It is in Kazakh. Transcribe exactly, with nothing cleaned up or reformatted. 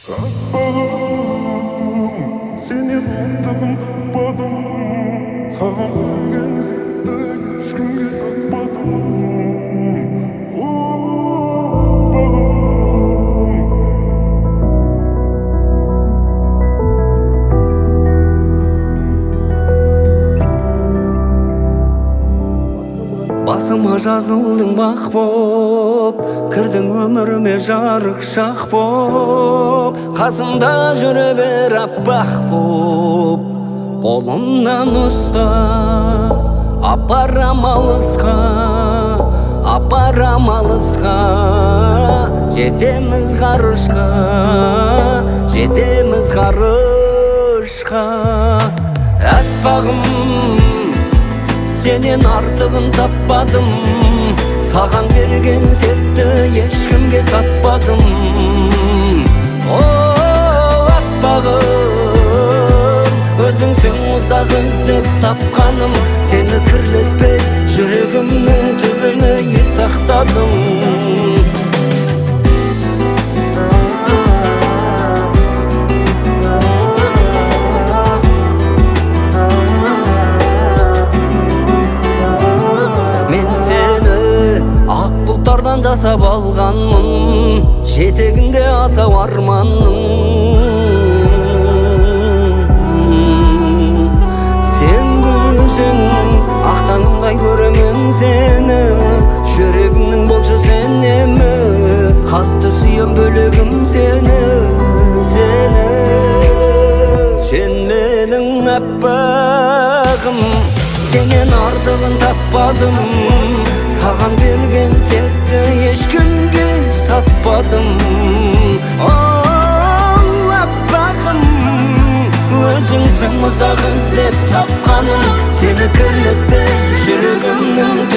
Аппағым, сенен артығын таппадым, саған берген сәтті ешкімге сатпадым. О, аппағым. Басыма жазылдың бақ боп, кірдің өміріме жарық шақ боп, қасымда жүре бер аппақ боп. Қолымнан ұста, апарам алысқа, апарам алысқа. Жетеміз ғарышқа, жетеміз ғарышқа. Аппағым, сенен артығын таппадым, саған берген сертті ешкімге сатпадым. О, аппағым, өзіңсің ұзақ іздеп тапқаным, сені кірлетпей жүрегімнің түбіне ес сақтадым. Бұлттардан жасап алғанмын, жетегінде асау арманның. Сен гүлсің, ақтаңымдай көремін сені, жүрегімнің болшы сен емі, қатты сүйем бөлегім сені, сені. Сен менің аппағым, сенен артығын таппадым, саған берген сертті ешкімге сатпадым. О, аппағым, өзіңсің ұзақ іздеп тапқаным, сені кірлетпей жүрегімнің